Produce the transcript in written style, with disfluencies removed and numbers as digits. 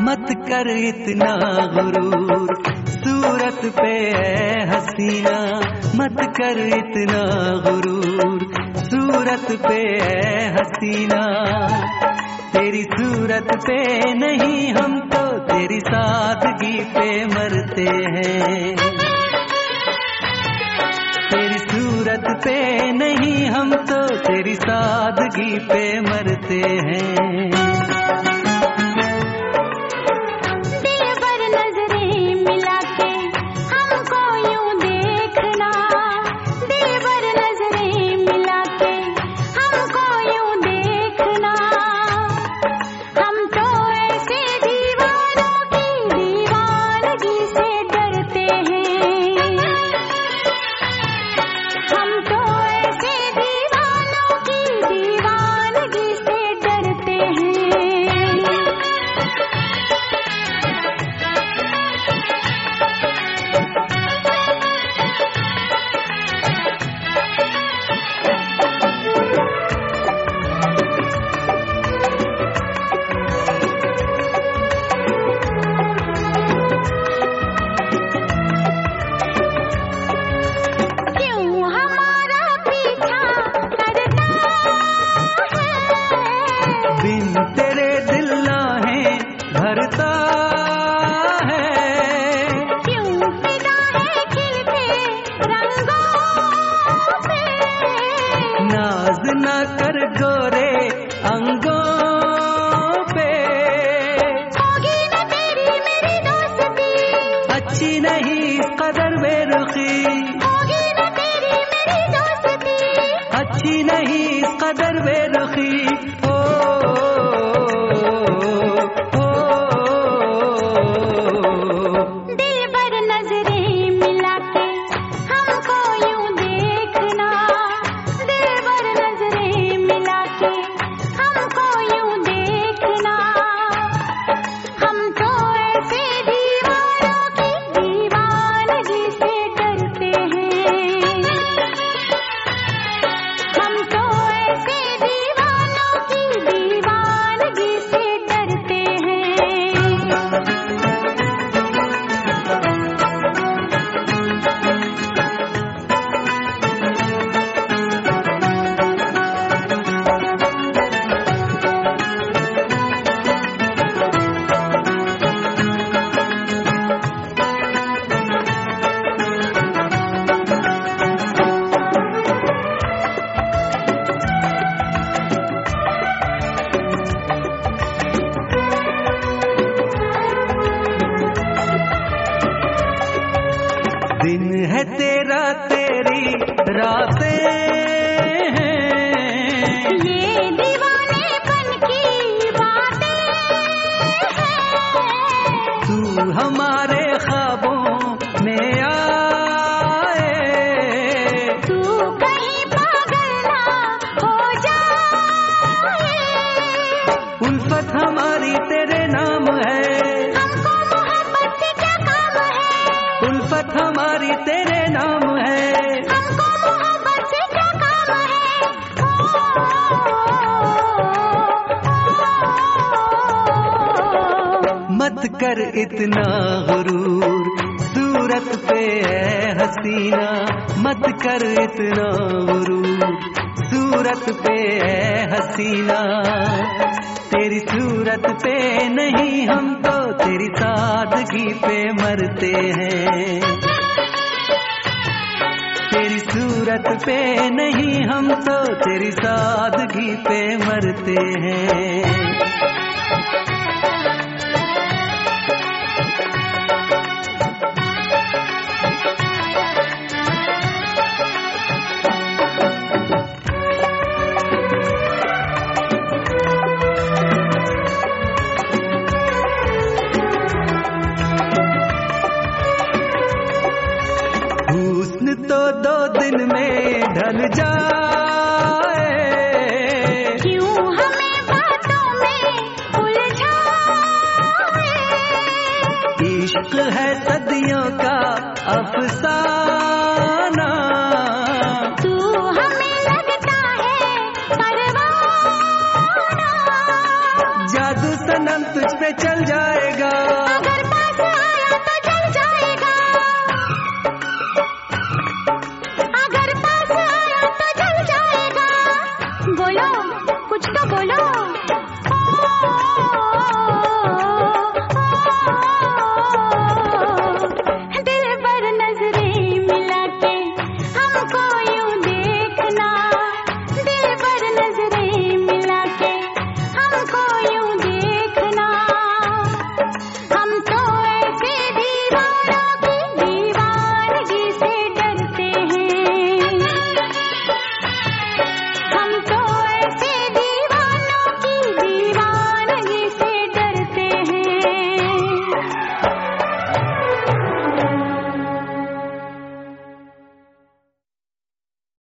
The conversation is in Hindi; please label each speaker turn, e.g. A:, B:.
A: मत कर इतना गुरूर, सूरत पे है हसीना। मत कर इतना गुरूर, सूरत पे है हसीना। तेरी सूरत पे नहीं हम तो तेरी सादगी पे मरते हैं। तेरी सूरत पे नहीं हम तो तेरी सादगी पे मरते हैं। तेरे दिल आहें भरता है,
B: क्यों फिदा है खिलते रंगों पे।
A: नाज न कर गोरे अंगों पे।
B: होगी न तेरी मेरी दोस्ती,
A: अच्छी नहीं इस कदर बेरुखी।
B: होगी न तेरी मेरी दोस्ती,
A: अच्छी नहीं इस कदर बेरुखी। दिन है तेरा तेरी रातें हैं,
B: ये दीवानेपन की बातें हैं।
A: तू हमारे ख्वाबों में आए,
B: तू कहीं पागल ना हो जाए।
A: उल्फत हमारी तेरे नाम है,
B: हमको मोहब्बत से क्या काम है।
A: उल्फत हमारी तेरे नाम है।
B: हमको मोहब्बत से क्या काम है।
A: मत कर इतना गुरूर, सूरत पे है हसीना। मत कर इतना गुरूर, सूरत पे है हसीना। तेरी सूरत पे नहीं हम तो तेरी सादगी पे मरते हैं। तेरी सूरत पे नहीं हम तो तेरी सादगी पे मरते हैं। हुस्न तो 2 दिन में ढल जाए,
B: क्यों हमें बातों में उलझाए।
A: इश्क है सदियों का अफसाना।
B: तू हमें लगता है परवाना।
A: जादू सनम तुझ पे चल जाएगा।
B: अगर पास आया तो जल जाएगा, अगर पास आया तो जल जाएगा। बोलो कुछ तो बोलो।